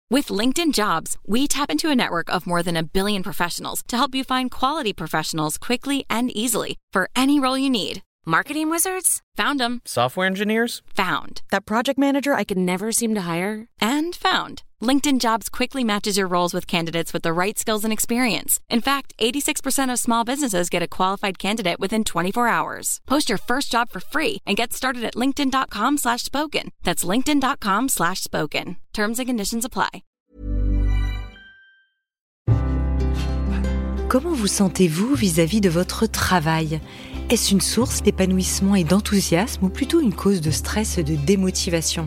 With LinkedIn Jobs, we tap into a network of more than 1 billion professionals to help you find quality professionals quickly and easily for any role you need. Marketing wizards? Found them. Software engineers? Found. That project manager I could never seem to hire? And found. LinkedIn Jobs quickly matches your roles with candidates with the right skills and experience. In fact, 86% of small businesses get a qualified candidate within 24 hours. Post your first job for free and get started at linkedin.com/spoken. That's linkedin.com/spoken. Terms and conditions apply. Comment vous sentez-vous vis-à-vis de votre travail ? Est-ce une source d'épanouissement et d'enthousiasme ou plutôt une cause de stress et de démotivation ?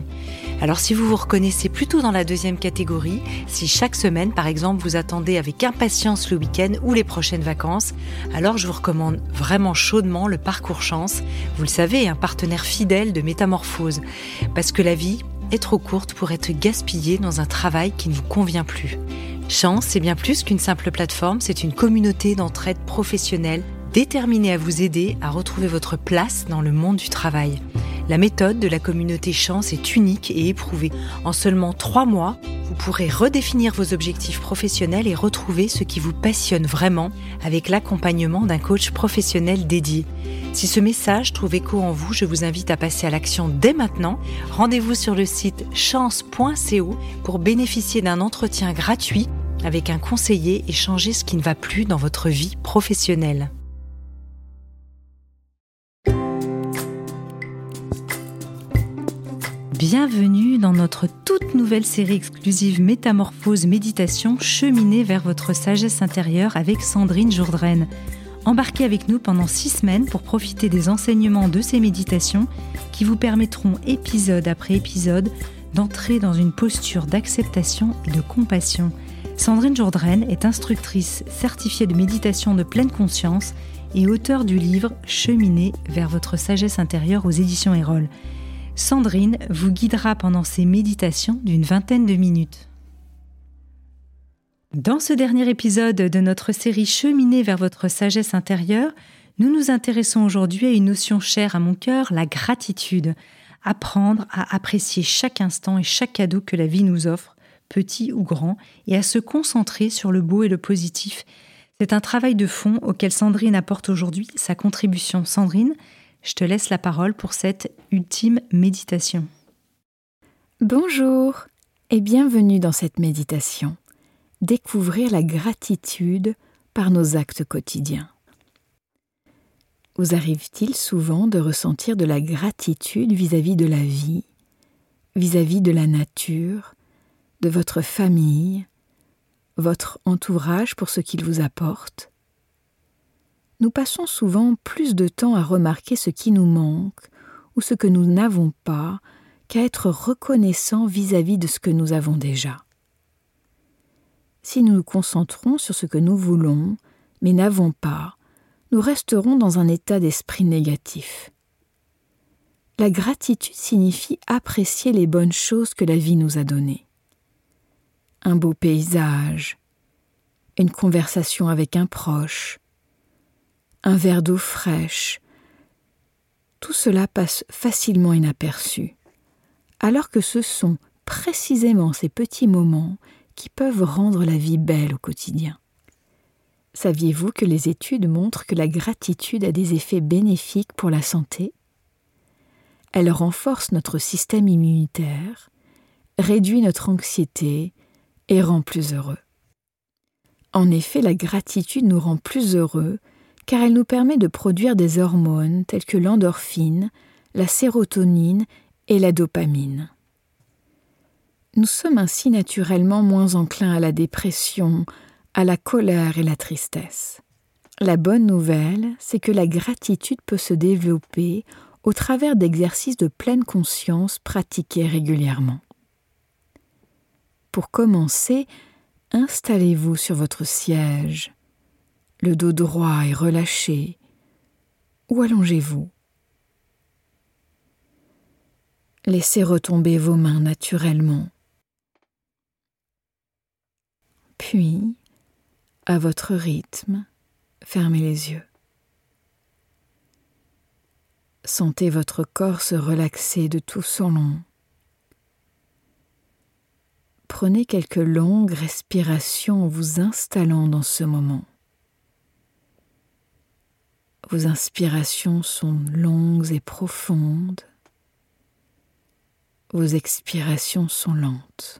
Alors si vous vous reconnaissez plutôt dans la deuxième catégorie, si chaque semaine par exemple vous attendez avec impatience le week-end ou les prochaines vacances, alors je vous recommande vraiment chaudement le Parcours Chance. Vous le savez, un partenaire fidèle de Métamorphose. Parce que la vie est trop courte pour être gaspillée dans un travail qui ne vous convient plus. Chance, c'est bien plus qu'une simple plateforme, c'est une communauté d'entraide professionnelle déterminée à vous aider à retrouver votre place dans le monde du travail. La méthode de la communauté Chance est unique et éprouvée. En seulement 3 mois, vous pourrez redéfinir vos objectifs professionnels et retrouver ce qui vous passionne vraiment avec l'accompagnement d'un coach professionnel dédié. Si ce message trouve écho en vous, je vous invite à passer à l'action dès maintenant. Rendez-vous sur le site chance.co pour bénéficier d'un entretien gratuit avec un conseiller et changer ce qui ne va plus dans votre vie professionnelle. Bienvenue dans notre toute nouvelle série exclusive Métamorphose Méditation, cheminée vers votre sagesse intérieure avec Sandrine Jourdraine. Embarquez avec nous pendant 6 semaines pour profiter des enseignements de ces méditations qui vous permettront, épisode après épisode, d'entrer dans une posture d'acceptation et de compassion. Sandrine Jourdraine est instructrice certifiée de méditation de pleine conscience et auteure du livre « Cheminer vers votre sagesse intérieure » aux éditions Erol. Sandrine vous guidera pendant ces méditations d'une 20aine de minutes. Dans ce dernier épisode de notre série Cheminer vers votre sagesse intérieure, nous nous intéressons aujourd'hui à une notion chère à mon cœur, la gratitude. Apprendre à apprécier chaque instant et chaque cadeau que la vie nous offre, petit ou grand, et à se concentrer sur le beau et le positif. C'est un travail de fond auquel Sandrine apporte aujourd'hui sa contribution. Sandrine, je te laisse la parole pour cette ultime méditation. Bonjour et bienvenue dans cette méditation. Découvrir la gratitude par nos actes quotidiens. Vous arrive-t-il souvent de ressentir de la gratitude vis-à-vis de la vie, vis-à-vis de la nature, de votre famille, votre entourage pour ce qu'il vous apporte ? Nous passons souvent plus de temps à remarquer ce qui nous manque ou ce que nous n'avons pas qu'à être reconnaissants vis-à-vis de ce que nous avons déjà. Si nous nous concentrons sur ce que nous voulons, mais n'avons pas, nous resterons dans un état d'esprit négatif. La gratitude signifie apprécier les bonnes choses que la vie nous a données. Un beau paysage, une conversation avec un proche, un verre d'eau fraîche. Tout cela passe facilement inaperçu, alors que ce sont précisément ces petits moments qui peuvent rendre la vie belle au quotidien. Saviez-vous que les études montrent que la gratitude a des effets bénéfiques pour la santé ? Elle renforce notre système immunitaire, réduit notre anxiété et rend plus heureux. En effet, la gratitude nous rend plus heureux car elle nous permet de produire des hormones telles que l'endorphine, la sérotonine et la dopamine. Nous sommes ainsi naturellement moins enclins à la dépression, à la colère et la tristesse. La bonne nouvelle, c'est que la gratitude peut se développer au travers d'exercices de pleine conscience pratiqués régulièrement. Pour commencer, installez-vous sur votre siège, le dos droit et relâché, ou allongez-vous. Laissez retomber vos mains naturellement. Puis, à votre rythme, fermez les yeux. Sentez votre corps se relaxer de tout son long. prenez quelques longues respirations en vous installant dans ce moment. Vos inspirations sont longues et profondes. Vos expirations sont lentes.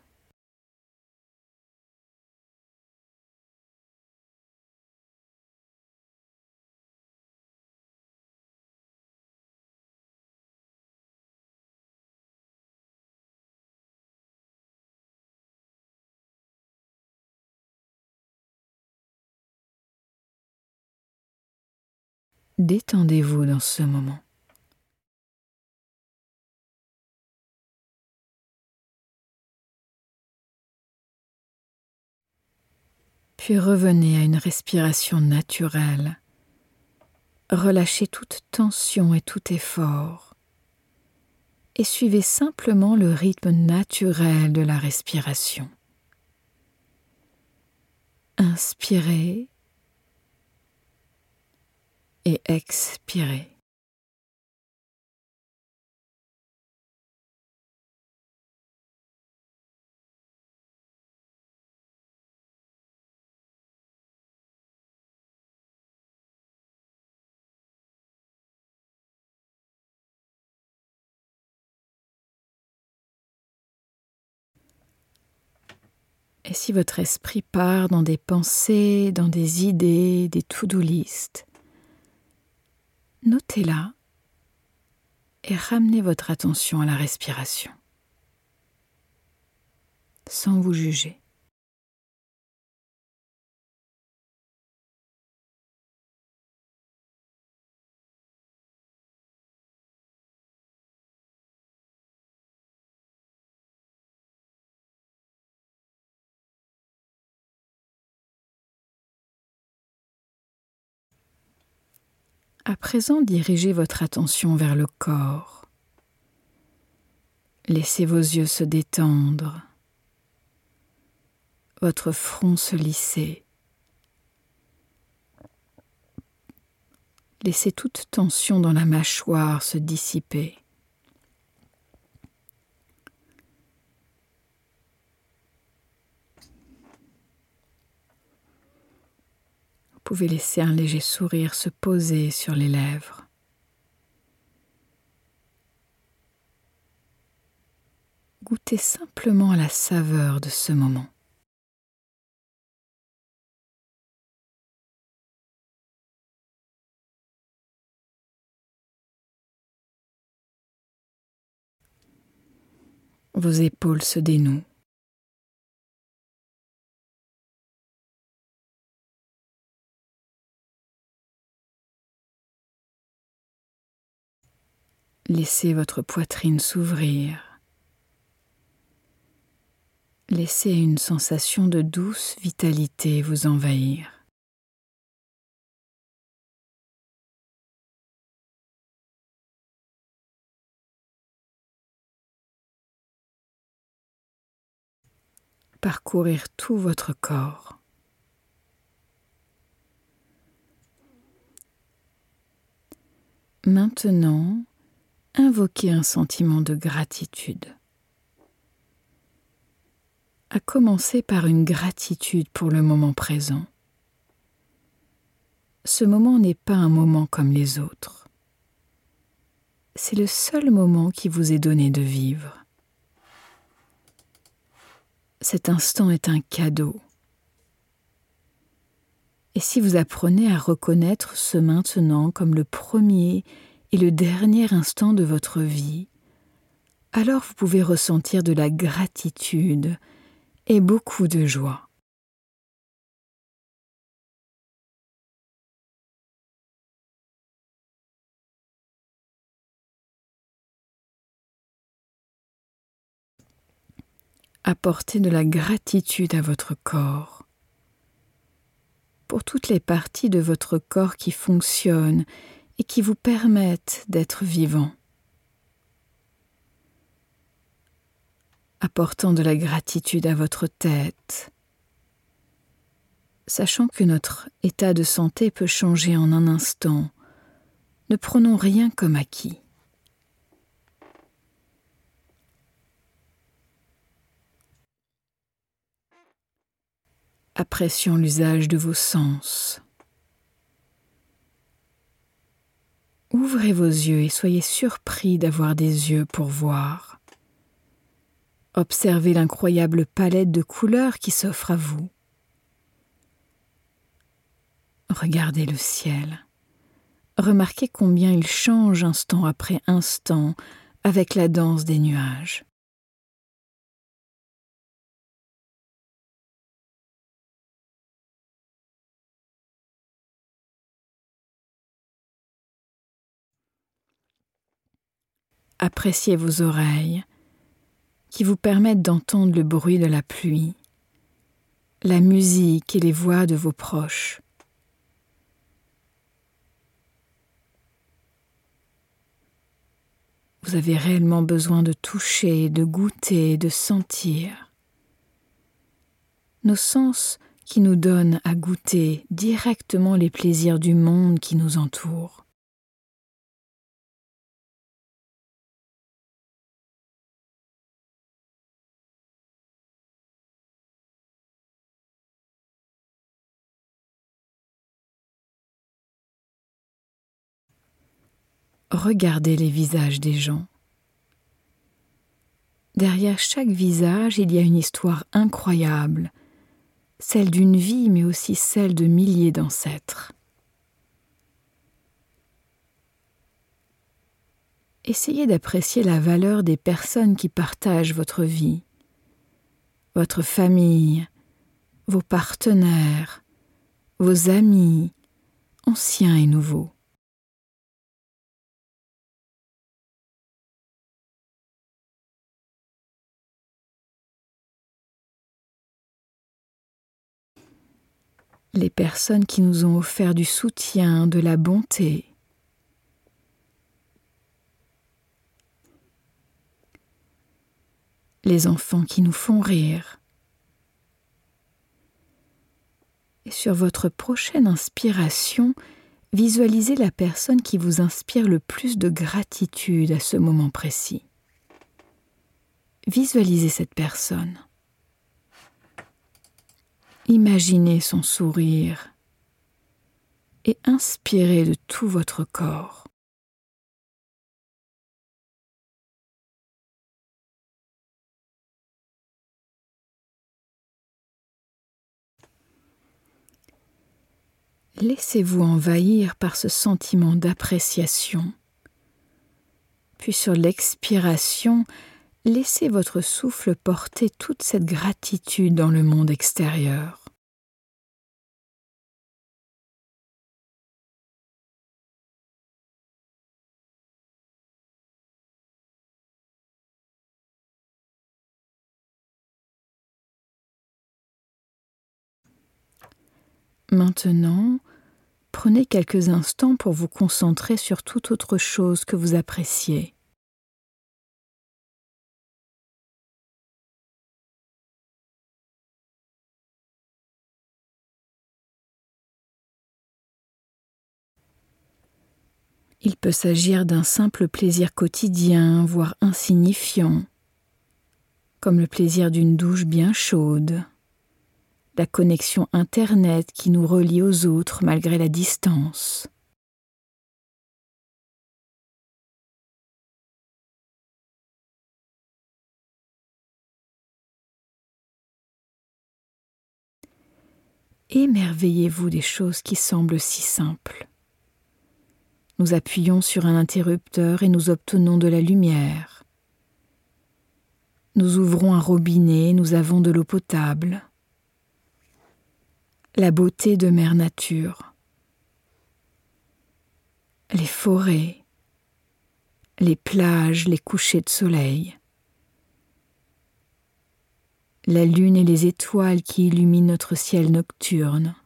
Détendez-vous dans ce moment. Puis revenez à une respiration naturelle. Relâchez toute tension et tout effort. Et suivez simplement le rythme naturel de la respiration. Inspirez et expirez. Et si votre esprit part dans des pensées, dans des idées, des to-do list, notez-la et ramenez votre attention à la respiration, sans vous juger. À présent, dirigez votre attention vers le corps. Laissez vos yeux se détendre, votre front se lisser. Laissez toute tension dans la mâchoire se dissiper. Vous pouvez laisser un léger sourire se poser sur les lèvres. Goûtez simplement à la saveur de ce moment. Vos épaules se dénouent. Laissez votre poitrine s'ouvrir. Laissez une sensation de douce vitalité vous envahir. Parcourir tout votre corps. Maintenant, invoquez un sentiment de gratitude. À commencer par une gratitude pour le moment présent. Ce moment n'est pas un moment comme les autres. C'est le seul moment qui vous est donné de vivre. Cet instant est un cadeau. Et si vous apprenez à reconnaître ce maintenant comme le premier et le dernier instant de votre vie, alors vous pouvez ressentir de la gratitude et beaucoup de joie. Apportez de la gratitude à votre corps, pour toutes les parties de votre corps qui fonctionnent et qui vous permettent d'être vivant. Apportant de la gratitude à votre tête, sachant que notre état de santé peut changer en un instant, ne prenons rien comme acquis. appréciant l'usage de vos sens. Ouvrez vos yeux et soyez surpris d'avoir des yeux pour voir. Observez l'incroyable palette de couleurs qui s'offre à vous. Regardez le ciel. Remarquez combien il change instant après instant avec la danse des nuages. Appréciez vos oreilles qui vous permettent d'entendre le bruit de la pluie, la musique et les voix de vos proches. Vous avez réellement besoin de toucher, de goûter, de sentir. Nos sens qui nous donnent à goûter directement les plaisirs du monde qui nous entoure. Regardez les visages des gens. Derrière chaque visage, il y a une histoire incroyable, celle d'une vie, mais aussi celle de milliers d'ancêtres. Essayez d'apprécier la valeur des personnes qui partagent votre vie, votre famille, vos partenaires, vos amis, anciens et nouveaux. Les personnes qui nous ont offert du soutien, de la bonté. Les enfants qui nous font rire. Et sur votre prochaine inspiration, visualisez la personne qui vous inspire le plus de gratitude à ce moment précis. Visualisez cette personne. Imaginez son sourire et inspirez de tout votre corps. Laissez-vous envahir par ce sentiment d'appréciation. Puis sur l'expiration, laissez votre souffle porter toute cette gratitude dans le monde extérieur. Maintenant, prenez quelques instants pour vous concentrer sur toute autre chose que vous appréciez. Il peut s'agir d'un simple plaisir quotidien, voire insignifiant, comme le plaisir d'une douche bien chaude, la connexion Internet qui nous relie aux autres malgré la distance. Émerveillez-vous des choses qui semblent si simples. Nous appuyons sur un interrupteur et nous obtenons de la lumière. Nous ouvrons un robinet et nous avons de l'eau potable. La beauté de Mère Nature. Les forêts, les plages, les couchers de soleil. La lune et les étoiles qui illuminent notre ciel nocturne.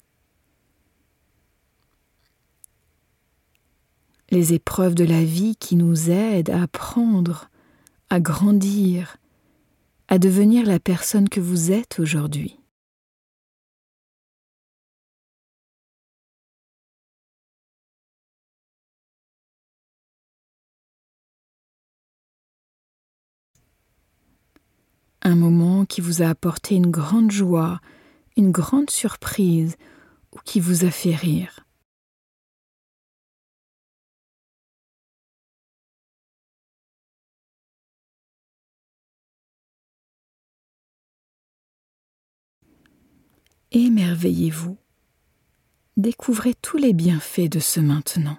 Les épreuves de la vie qui nous aident à apprendre, à grandir, à devenir la personne que vous êtes aujourd'hui. Un moment qui vous a apporté une grande joie, une grande surprise ou qui vous a fait rire. Émerveillez-vous. Découvrez tous les bienfaits de ce maintenant.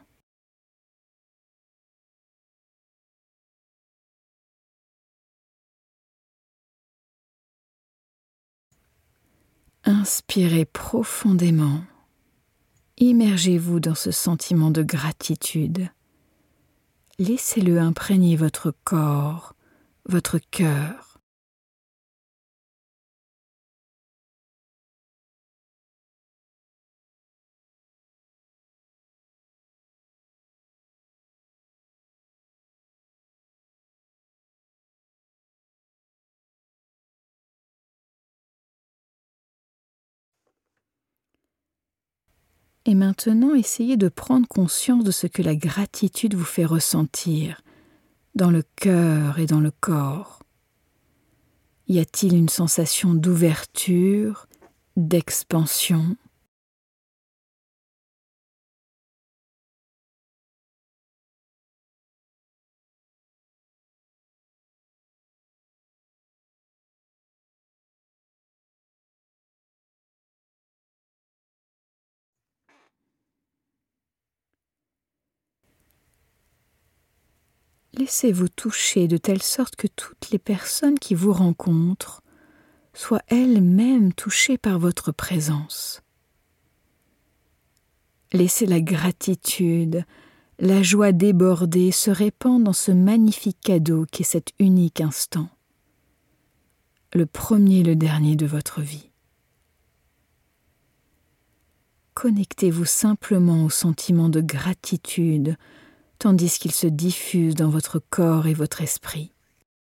Inspirez profondément. Immergez-vous dans ce sentiment de gratitude. Laissez-le imprégner votre corps, votre cœur. Et maintenant, essayez de prendre conscience de ce que la gratitude vous fait ressentir, dans le cœur et dans le corps. Y a-t-il une sensation d'ouverture, d'expansion ? Laissez-vous toucher de telle sorte que toutes les personnes qui vous rencontrent soient elles-mêmes touchées par votre présence. Laissez la gratitude, la joie débordée se répandre dans ce magnifique cadeau qu'est cet unique instant, le premier et le dernier de votre vie. Connectez-vous simplement au sentiment de gratitude, tandis qu'il se diffuse dans votre corps et votre esprit.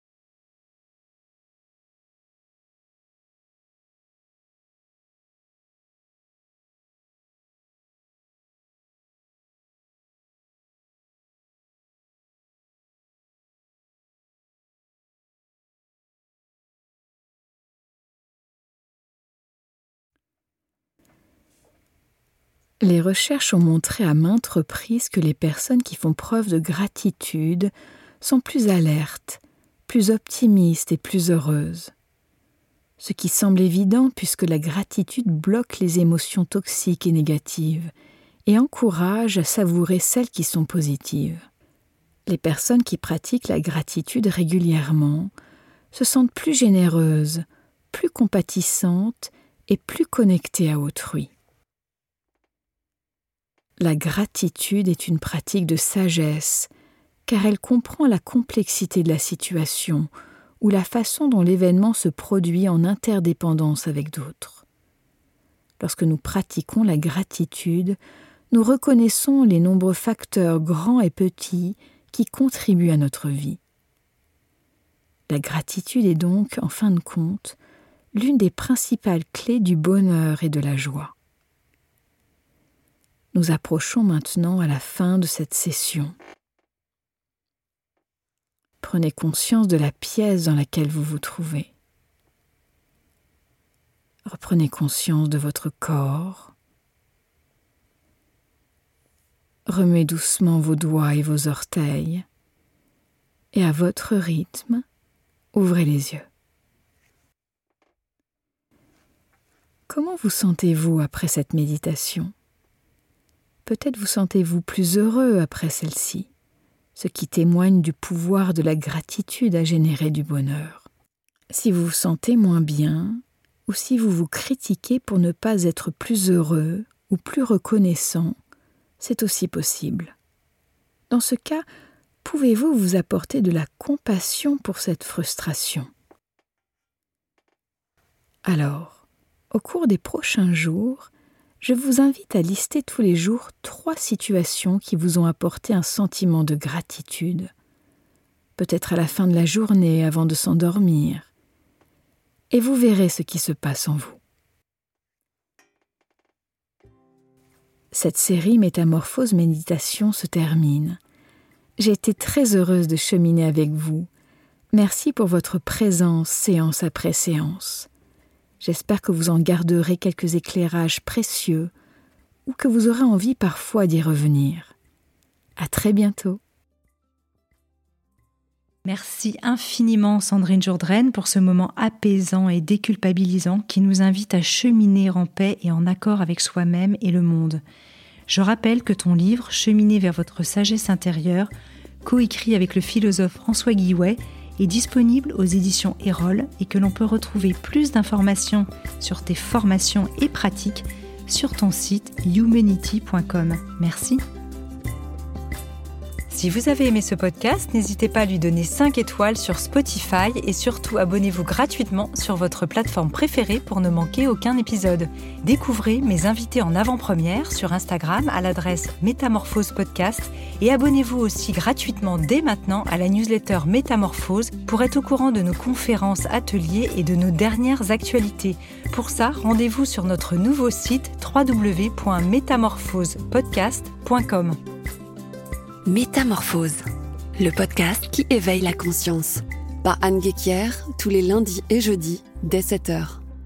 Les recherches ont montré à maintes reprises que les personnes qui font preuve de gratitude sont plus alertes, plus optimistes et plus heureuses. Ce qui semble évident puisque la gratitude bloque les émotions toxiques et négatives et encourage à savourer celles qui sont positives. Les personnes qui pratiquent la gratitude régulièrement se sentent plus généreuses, plus compatissantes et plus connectées à autrui. La gratitude est une pratique de sagesse, car elle comprend la complexité de la situation ou la façon dont l'événement se produit en interdépendance avec d'autres. Lorsque nous pratiquons la gratitude, nous reconnaissons les nombreux facteurs grands et petits qui contribuent à notre vie. La gratitude est donc, en fin de compte, l'une des principales clés du bonheur et de la joie. Nous approchons maintenant à la fin de cette session. Prenez conscience de la pièce dans laquelle vous vous trouvez. Reprenez conscience de votre corps. Remuez doucement vos doigts et vos orteils. Et à votre rythme, ouvrez les yeux. Comment vous sentez-vous après cette méditation ? Peut-être vous sentez-vous plus heureux après celle-ci, ce qui témoigne du pouvoir de la gratitude à générer du bonheur. Si vous vous sentez moins bien, ou si vous vous critiquez pour ne pas être plus heureux ou plus reconnaissant, c'est aussi possible. Dans ce cas, pouvez-vous vous apporter de la compassion pour cette frustration ? Alors, au cours des prochains jours, je vous invite à lister tous les jours 3 situations qui vous ont apporté un sentiment de gratitude, peut-être à la fin de la journée avant de s'endormir, et vous verrez ce qui se passe en vous. Cette série Métamorphose Méditation se termine. J'ai été très heureuse de cheminer avec vous. Merci pour votre présence séance après séance. J'espère que vous en garderez quelques éclairages précieux ou que vous aurez envie parfois d'y revenir. À très bientôt. Merci infiniment Sandrine Jourdraine pour ce moment apaisant et déculpabilisant qui nous invite à cheminer en paix et en accord avec soi-même et le monde. Je rappelle que ton livre « Cheminer vers votre sagesse intérieure », coécrit avec le philosophe François Guillouet, est disponible aux éditions Erol et que l'on peut retrouver plus d'informations sur tes formations et pratiques sur ton site youmanity.com. Merci. Si vous avez aimé ce podcast, n'hésitez pas à lui donner 5 étoiles sur Spotify et surtout abonnez-vous gratuitement sur votre plateforme préférée pour ne manquer aucun épisode. Découvrez mes invités en avant-première sur Instagram à l'adresse Métamorphose Podcast et abonnez-vous aussi gratuitement dès maintenant à la newsletter Métamorphose pour être au courant de nos conférences, ateliers et de nos dernières actualités. Pour ça, rendez-vous sur notre nouveau site www.métamorphosepodcast.com. Métamorphose, le podcast qui éveille la conscience. Par Anne Guéquière, tous les lundis et jeudis, dès 7h.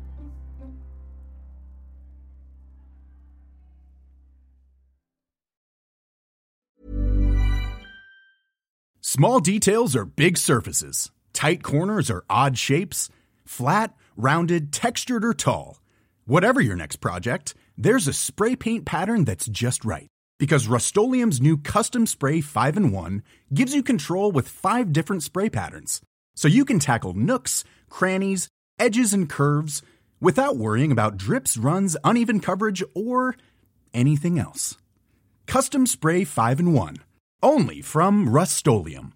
Small details are big surfaces. Tight corners are odd shapes. Flat, rounded, textured, or tall. Whatever your next project, there's a spray paint pattern that's just right. Because Rust-Oleum's new Custom Spray 5-in-1 gives you control with 5 different spray patterns. So you can tackle nooks, crannies, edges, and curves without worrying about drips, runs, uneven coverage, or anything else. Custom Spray 5-in-1. Only from Rust-Oleum.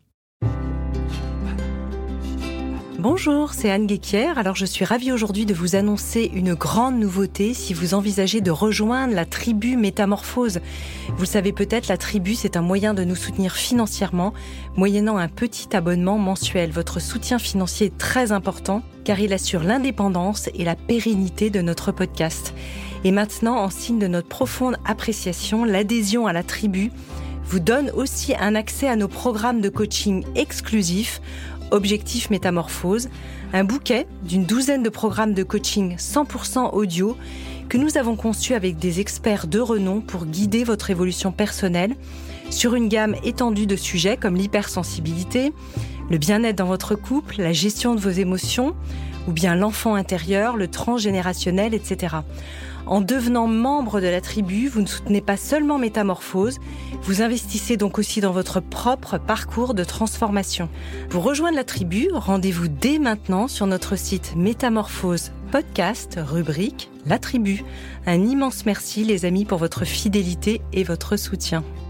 Bonjour, c'est Anne Guéquière. Alors je suis ravie aujourd'hui de vous annoncer une grande nouveauté si vous envisagez de rejoindre la tribu Métamorphose. Vous le savez peut-être, la tribu, c'est un moyen de nous soutenir financièrement, moyennant un petit abonnement mensuel. Votre soutien financier est très important car il assure l'indépendance et la pérennité de notre podcast. Et maintenant, en signe de notre profonde appréciation, l'adhésion à la tribu vous donne aussi un accès à nos programmes de coaching exclusifs, Objectif Métamorphose, un bouquet d'une douzaine de programmes de coaching 100% audio que nous avons conçus avec des experts de renom pour guider votre évolution personnelle sur une gamme étendue de sujets comme l'hypersensibilité, le bien-être dans votre couple, la gestion de vos émotions, ou bien l'enfant intérieur, le transgénérationnel, etc. En devenant membre de la tribu, vous ne soutenez pas seulement Métamorphose, vous investissez donc aussi dans votre propre parcours de transformation. Pour rejoindre la tribu, rendez-vous dès maintenant sur notre site Métamorphose Podcast, rubrique La Tribu. Un immense merci les amis pour votre fidélité et votre soutien.